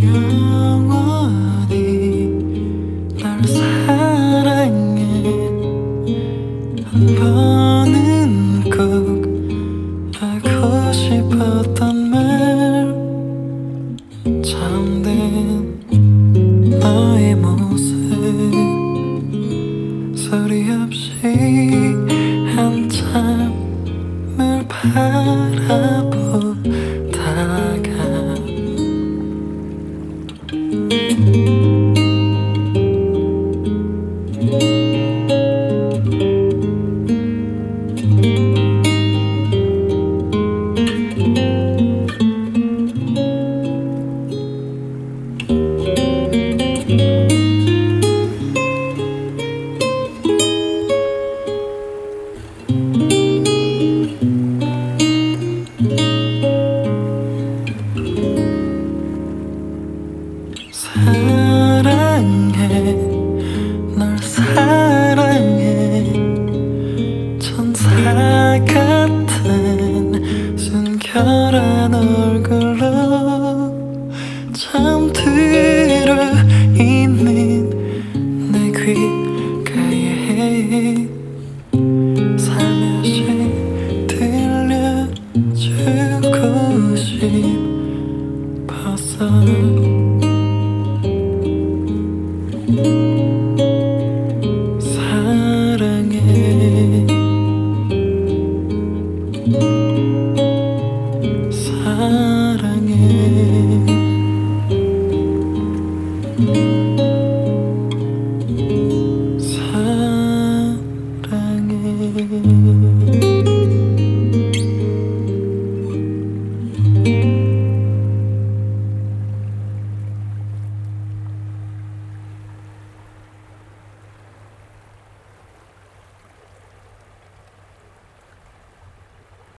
영원히 널 사랑해. 한 번은 꼭 하고 싶었던 말, 잠든 너의 모습 소리 없이 한참을 바라보다가 사랑해, 널 사랑해. 천사 같은 순결한 얼굴로 잠들어 있는 내 귓가에 살며시 들려주고 싶었어. 사랑해, 사랑해.